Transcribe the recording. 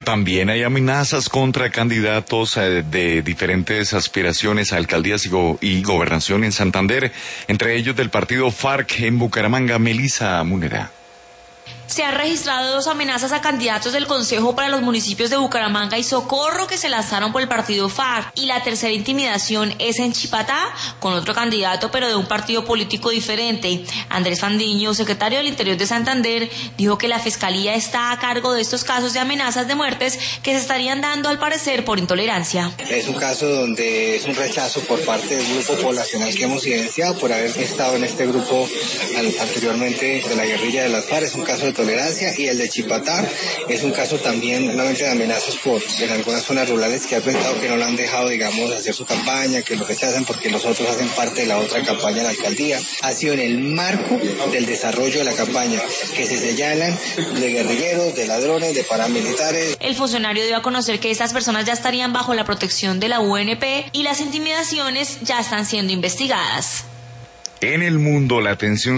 También hay amenazas contra candidatos de diferentes aspiraciones a alcaldías y gobernación en Santander, entre ellos del partido FARC en Bucaramanga. Melissa Munera. Se han registrado 2 amenazas a candidatos del Consejo para los municipios de Bucaramanga y Socorro que se lanzaron por el partido FARC, y la tercera intimidación es en Chipatá con otro candidato pero de un partido político diferente. Andrés Fandiño, secretario del Interior de Santander, dijo que la Fiscalía está a cargo de estos casos de amenazas de muertes que se estarían dando al parecer por intolerancia. Es un caso donde es un rechazo por parte del grupo poblacional que hemos evidenciado por haber estado en este grupo anteriormente de la guerrilla de las FARC. Es un caso de tolerancia, y el de Chipatá es un caso también nuevamente de amenazas en algunas zonas rurales que ha pensado que no lo han dejado, digamos, hacer su campaña, que lo rechazan porque los otros hacen parte de la otra campaña en la alcaldía. Ha sido en el marco del desarrollo de la campaña que se señalan de guerrilleros, de ladrones, de paramilitares. El funcionario dio a conocer que estas personas ya estarían bajo la protección de la UNP y las intimidaciones ya están siendo investigadas. En el mundo, la tensión